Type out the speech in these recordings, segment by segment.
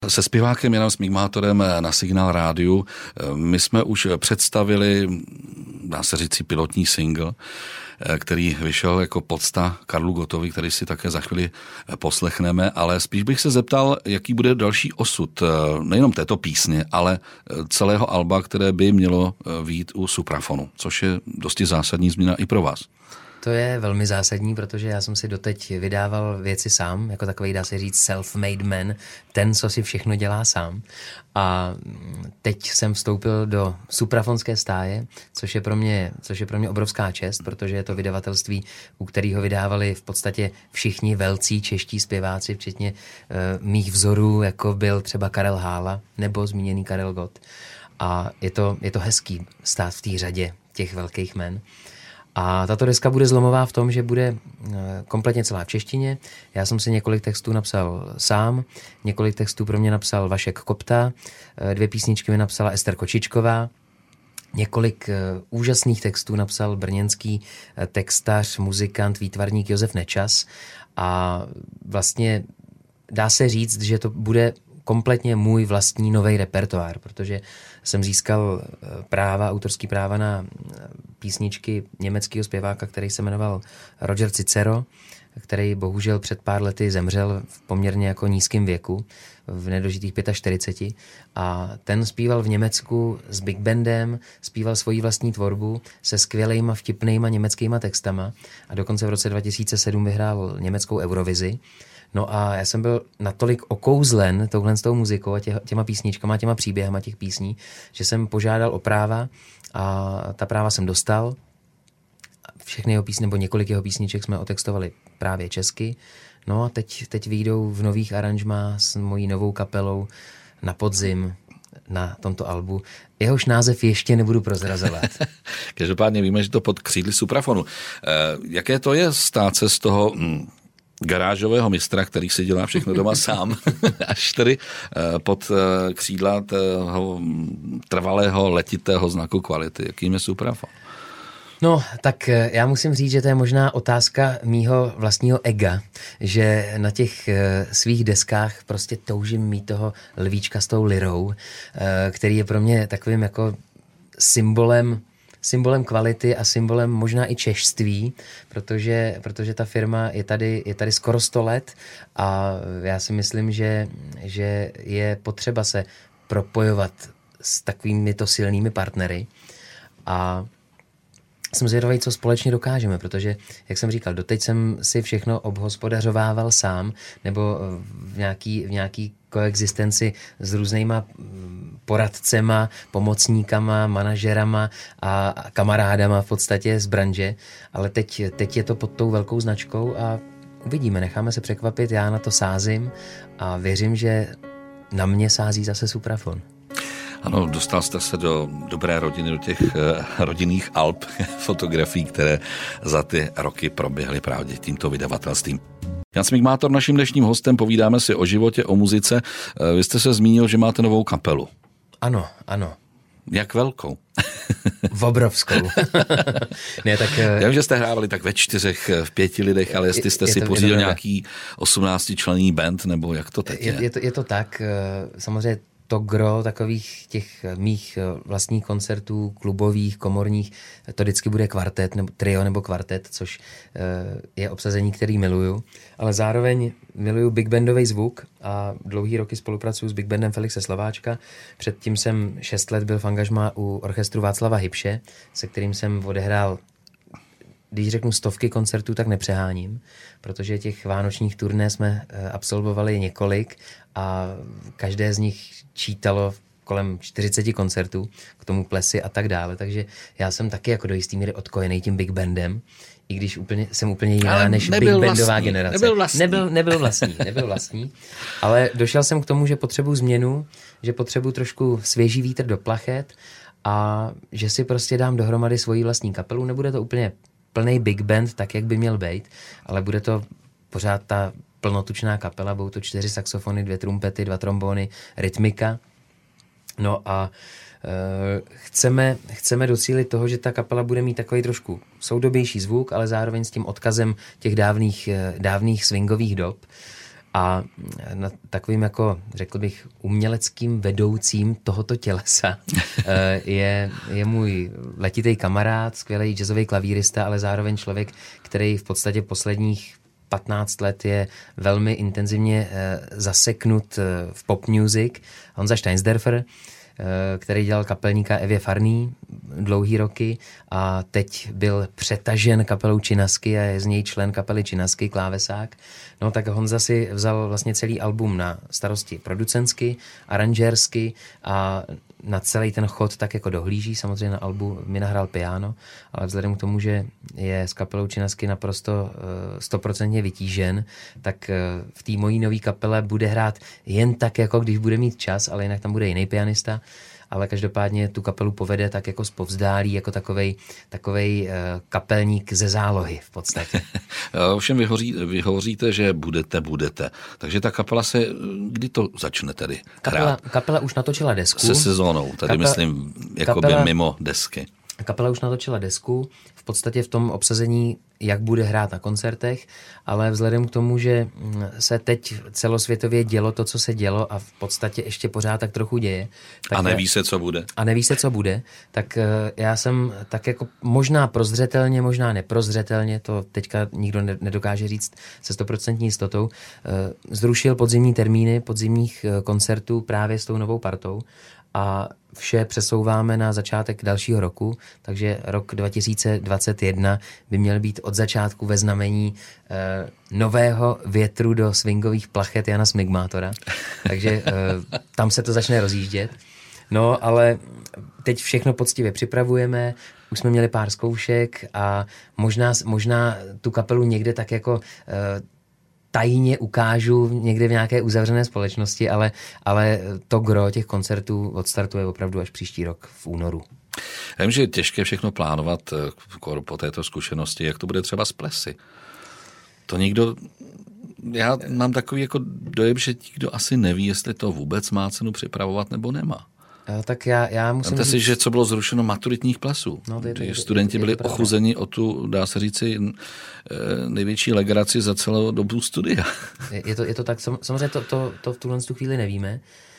Se zpěvákem Janem Smigmátorem na Signál rádiu my jsme už představili, dá se říct, pilotní single, který vyšel jako pocta Karlu Gottovi, který si také za chvíli poslechneme, ale spíš bych se zeptal, jaký bude další osud nejenom této písně, ale celého alba, které by mělo vyjít u Suprafonu, což je dosti zásadní změna i pro vás. To je velmi zásadní, protože já jsem si doteď vydával věci sám, jako takový, dá se říct, self-made man, ten, co si všechno dělá sám. A teď jsem vstoupil do Suprafonské stáje, což je pro mě obrovská čest, protože je to vydavatelství, u kterého vydávali v podstatě všichni velcí čeští zpěváci, včetně mých vzorů, jako byl třeba Karel Hála nebo zmíněný Karel Gott. A je to hezký stát v té řadě těch velkých jmen. A tato deska bude zlomová v tom, že bude kompletně celá v češtině. Já jsem si několik textů napsal sám, několik textů pro mě napsal Vašek Kopta, 2 písničky mi napsala Ester Kočičková, několik úžasných textů napsal brněnský textař, muzikant, výtvarník Josef Nečas a vlastně dá se říct, že to bude můj vlastní nový repertoár, protože jsem získal autorský práva na písničky německého zpěváka, který se jmenoval Roger Cicero, který bohužel před pár lety zemřel v poměrně jako nízkém věku, v nedožitých 45. A ten zpíval v Německu s big bandem, zpíval svoji vlastní tvorbu se skvělejma, vtipnejma německýma textama a dokonce v roce 2007 vyhrál německou Eurovizi. No a já jsem byl natolik okouzlen touhle s tou muzikou a těma písničkama, těma příběhama těch písní, že jsem požádal o práva a ta práva jsem dostal. Všechny jeho písně, nebo několik jeho písniček jsme otextovali právě česky. No a teď vyjdou v nových aranžmách s mojí novou kapelou na podzim na tomto albu. Jehož název ještě nebudu prozrazovat. Každopádně víme, že to pod křídly Suprafonu. Jaké to je stát se z toho garážového mistra, který si dělá všechno doma sám, až tedy pod křídla toho trvalého letitého znaku kvality. Jakým je Suprafon? No, tak já musím říct, že to je možná otázka mýho vlastního ega, že na těch svých deskách prostě toužím mít toho lvíčka s tou lirou, který je pro mě takovým jako symbolem kvality a symbolem možná i češství, protože ta firma je tady skoro 100 let a já si myslím, že je potřeba se propojovat s takovými to silnými partnery a jsem zvědavý, co společně dokážeme, protože, jak jsem říkal, doteď jsem si všechno obhospodařovával sám, nebo v nějaký koexistenci s různýma poradcema, pomocníkama, manažerama a kamarádama v podstatě z branže, ale teď je to pod tou velkou značkou a uvidíme, necháme se překvapit, já na to sázím a věřím, že na mě sází zase Suprafon. Ano, dostal jste se do dobré rodiny, do těch rodinných alb fotografií, které za ty roky proběhly právě tímto vydavatelstvím. Jan Smigmátor, naším dnešním hostem, povídáme si o životě, o muzice. Vy jste se zmínil, že máte novou kapelu. Ano. Jak velkou? Obrovskou. Ne, tak, já vím, že jste hrávali tak ve 4, v 5 lidech, ale jestli jste si pořídil nějaký 18členný band, nebo jak to teď je? Je to tak, samozřejmě to gro takových těch mých vlastních koncertů, klubových, komorních, to vždycky bude kvartet, nebo trio nebo kvartet, což je obsazení, který miluju. Ale zároveň miluju big bandový zvuk a dlouhý roky spolupracuju s big bandem Felixe Slováčka. Předtím jsem 6 let byl v angažmá u orchestru Václava Hybše, se kterým jsem odehrál, když řeknu 100 koncertů, tak nepřeháním, protože těch vánočních turné jsme absolvovali několik a každé z nich čítalo kolem 40 koncertů, k tomu plesy a tak dále, takže já jsem taky jako do jistý míry odkojený tím big bandem, i když jsem úplně jiná než big bandová generace. Nebyl vlastní, ale došel jsem k tomu, že potřebuji změnu, že potřebuji trošku svěží vítr do plachet a že si prostě dám dohromady svoji vlastní kapelu. Nebude to úplně plný big band, tak jak by měl být, ale bude to pořád ta plnotučná kapela, budou to 4 saxofony, 2 trumpety, 2 trombony, rytmika. No a chceme docílit toho, že ta kapela bude mít takový trošku soudobější zvuk, ale zároveň s tím odkazem těch dávných swingových dob. A takovým jako, řekl bych, uměleckým vedoucím tohoto tělesa je můj letitý kamarád, skvělý jazzový klavírista, ale zároveň člověk, který v podstatě posledních 15 let je velmi intenzivně zaseknut v pop music. Honza Steinsderfer, který dělal kapelníka Evě Farný dlouhý roky a teď byl přetažen kapelou Činasky a je z něj člen kapely Činasky, klávesák. No tak Honza si vzal vlastně celý album na starosti producentsky, aranžérsky a na celý ten chod tak jako dohlíží. Samozřejmě na albu mi nahrál piano, ale vzhledem k tomu, že je s kapelou Činasky naprosto 100% vytížen, tak v té mojí nový kapele bude hrát jen tak, jako když bude mít čas, ale jinak tam bude jiný pianista. Ale každopádně tu kapelu povede tak jako zpovzdálí, jako takovej kapelník ze zálohy v podstatě. Ovšem vy hovoříte, že budete. Takže ta kapela se, kdy to začne tedy hrát? Kapela už natočila desku. Se sezónou, tady myslím, jakoby mimo desky. Kapela už natočila desku, v podstatě v tom obsazení, jak bude hrát na koncertech, ale vzhledem k tomu, že se teď celosvětově dělo to, co se dělo a v podstatě ještě pořád tak trochu děje. Tak a neví se, co bude. Tak já jsem tak jako možná prozřetelně, možná neprozřetelně, to teďka nikdo nedokáže říct se 100% jistotou, zrušil podzimní termíny podzimních koncertů právě s tou novou partou a vše přesouváme na začátek dalšího roku, takže rok 2021 by měl být od začátku ve znamení nového větru do swingových plachet Jana Smigmátora, takže tam se to začne rozjíždět. No, ale teď všechno poctivě připravujeme, už jsme měli pár zkoušek a možná tu kapelu někde tak jako tajně ukážu někde v nějaké uzavřené společnosti, ale to gro těch koncertů odstartuje opravdu až příští rok v únoru. Já vím, že je těžké všechno plánovat po této zkušenosti, jak to bude třeba s plesy. To nikdo, já mám takový jako dojem, že nikdo asi neví, jestli to vůbec má cenu připravovat nebo nemá. Tak já musím říct... si, že co bylo zrušeno maturitních plesů. No, studenti byli ochuzeni o tu, dá se říci, největší legraci za celou dobu studia. Je to tak, samozřejmě to v tuhle chvíli nevíme.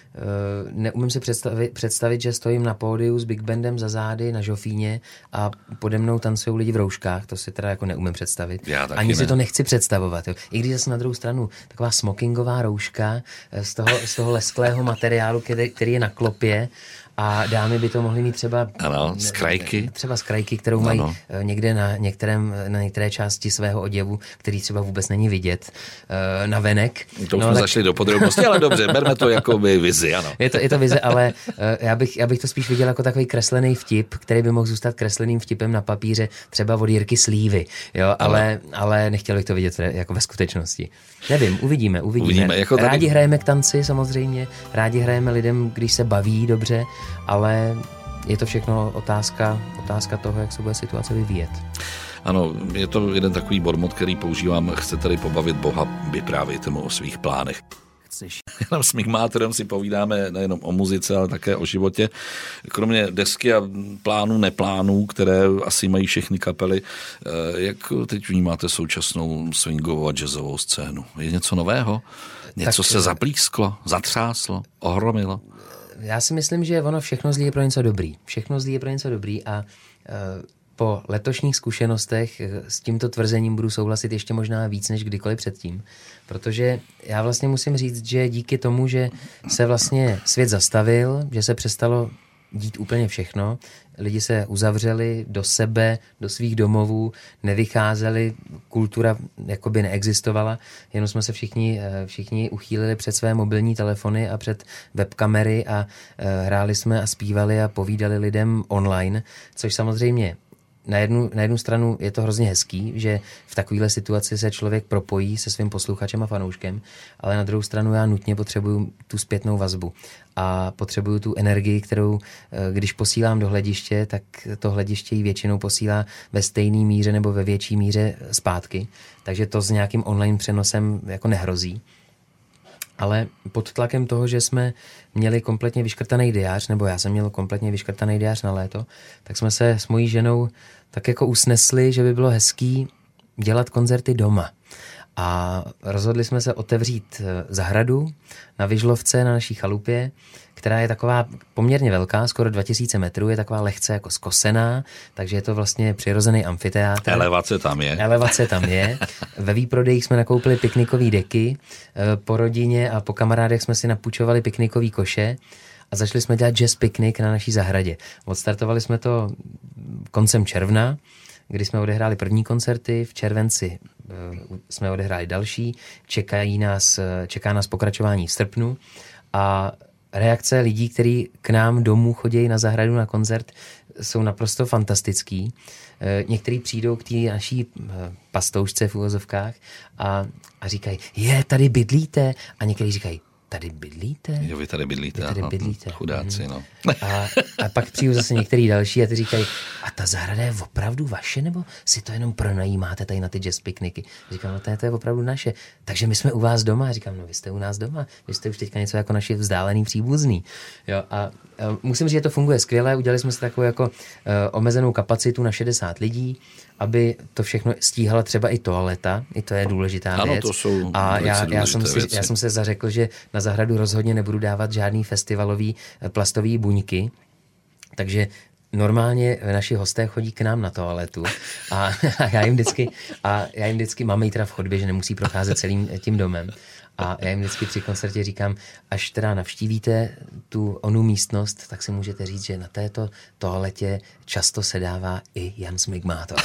Neumím si představit, že stojím na pódiu s Big Bandem za zády na žofíně a pode mnou tancují lidi v rouškách, to si teda jako neumím představit. Ani si to nechci představovat. Jo. I když zase na druhou stranu taková smokingová rouška z toho lesklého materiálu, který je na klopě, a dámy by to mohly mít třeba z krajky. Třeba z krajky, kterou mají někde na některé části svého oděvu, který třeba vůbec není vidět na venek. To už jsme zašli do podrobností, ale dobře, berme to jako by vizi, ano. Je to vize, ale já bych to spíš viděl jako takový kreslený vtip, který by mohl zůstat kresleným vtipem na papíře, třeba od Jirky Slívy, jo, ale nechtěl bych to vidět jako ve skutečnosti. Nevím, uvidíme. Jako tady... Rádi hrajeme k tanci samozřejmě, rádi hrajeme lidem, když se baví dobře, ale je to všechno otázka toho, jak se bude situace vyvíjet. Ano, je to jeden takový bonmot, který používám, chcete-li pobavit Boha, vyprávějte mu o svých plánech. Jenom s Smigmátorem si povídáme nejenom o muzice, ale také o životě. Kromě desky a plánů, neplánů, které asi mají všechny kapely, jak teď vnímáte současnou swingovou a jazzovou scénu? Je něco nového? Něco se zaplísklo, zatřáslo, ohromilo? Já si myslím, že ono všechno zlí je pro něco dobrý. A po letošních zkušenostech s tímto tvrzením budu souhlasit ještě možná víc než kdykoliv předtím. Protože já vlastně musím říct, že díky tomu, že se vlastně svět zastavil, že se přestalo dít úplně všechno, lidi se uzavřeli do sebe, do svých domovů, nevycházeli, kultura jakoby neexistovala, jenom jsme se všichni uchýlili před své mobilní telefony a před webkamery a hráli jsme a zpívali a povídali lidem online, což samozřejmě na jednu stranu je to hrozně hezký, že v takovéhle situaci se člověk propojí se svým posluchačem a fanouškem, ale na druhou stranu já nutně potřebuju tu zpětnou vazbu a potřebuju tu energii, kterou když posílám do hlediště, tak to hlediště ji většinou posílá ve stejné míře nebo ve větší míře zpátky, takže to s nějakým online přenosem jako nehrozí. Ale pod tlakem toho, že jsme měli kompletně vyškrtaný diář, nebo já jsem měl kompletně vyškrtaný diář na léto, tak jsme se s mojí ženou tak jako usnesli, že by bylo hezký dělat koncerty doma. A rozhodli jsme se otevřít zahradu na Vyžlovce, na naší chalupě, která je taková poměrně velká, skoro 2000 metrů, je taková lehce jako skosená, takže je to vlastně přirozený amfiteátr. Elevace tam je. Ve výprodejích jsme nakoupili piknikové deky, po rodině a po kamarádech jsme si napůjčovali piknikové koše a začali jsme dělat jazz piknik na naší zahradě. Odstartovali jsme to koncem června, kdy jsme odehráli první koncerty, v červenci jsme odehráli další, čeká nás pokračování v srpnu a reakce lidí, kteří k nám domů chodí na zahradu na koncert, jsou naprosto fantastický. Někteří přijdou k té naší pastoušce v uvozovkách a říkají, tady bydlíte? A někteří říkají, tady bydlíte? Jo, vy tady bydlíte. Chudáci, no. A pak přijdu zase některý další a ty říkají, a ta zahrada je opravdu vaše, nebo si to jenom pronajímáte tady na ty jazz pikniky? Říkám, no to je opravdu naše. Takže my jsme u vás doma. Říkám, no vy jste u nás doma. Vy jste už teďka něco jako naši vzdálený příbuzný. Jo, a musím říct, že to funguje skvěle. Udělali jsme si takovou jako omezenou kapacitu na 60 lidí, aby to všechno stíhala třeba i toaleta. I to je důležitá věc. To jsou a já jsem se zařekl, že na zahradu rozhodně nebudu dávat žádný festivalový plastový buňky, takže normálně naši hosté chodí k nám na toaletu a já jim vždycky máme ji teda v chodbě, že nemusí procházet celým tím domem. A já jim vždycky při koncertě říkám, až teda navštívíte tu onu místnost, tak si můžete říct, že na této toaletě často sedává i Jan Smigmátor.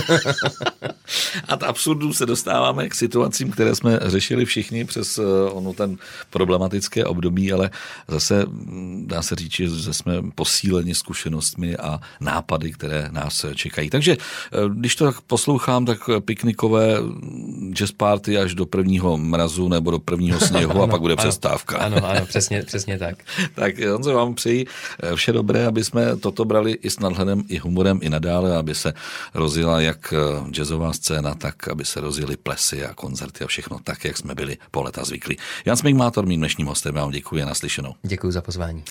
A t absurdu se dostáváme k situacím, které jsme řešili všichni přes ten problematické období, ale zase dá se říct, že jsme posíleni zkušenostmi a nápady, které nás čekají. Takže když to tak poslouchám, tak piknikové jazz party až do prvního mrazu nebo do prvního sněhu ano, a pak bude přestávka. Ano, přesně tak. Tak Honzo, vám přeji vše dobré, aby jsme toto brali i s nadhledem, i humorem, i nadále, aby se rozjela jak jazzová scéna, tak aby se rozjeli plesy a koncerty a všechno tak, jak jsme byli po léta zvyklí. Jan Smigmátor, mým dnešním hostem, já vám děkuji a naslyšenou. Děkuji za pozvání.